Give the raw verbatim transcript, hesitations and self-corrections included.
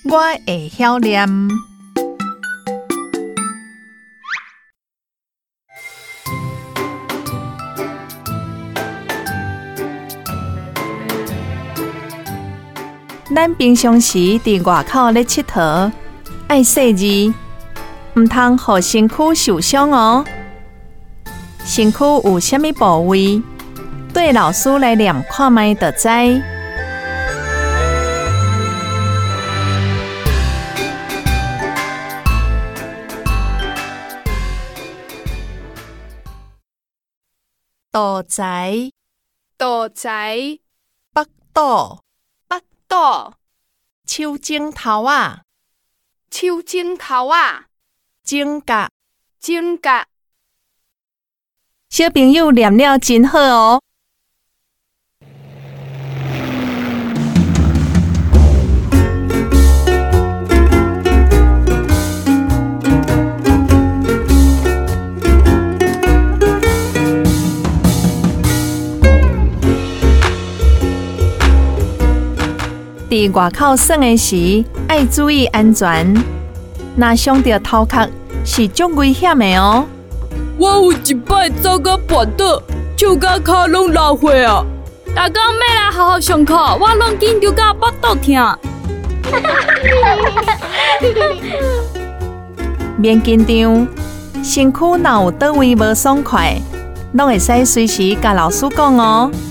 我会晓念。咱平常时伫外口咧佚佗，爱识字，毋通互身躯受伤哦。身躯有啥物部位，对老师来念看卖就知。肚臍， 肚臍， 腹肚， 腹肚， 手指头仔， 手指头仔， 指甲， 指甲。 小朋友念了真好哦。伫外口耍的时，爱注意安全。若伤到头壳，是足危险的哦。 我有一摆走到半岛，手甲脚拢流血啊！逐工要来好好上课，我拢紧张到腹肚痛。 免紧张，身躯若有倒位无爽快，拢会使随时甲老师讲哦。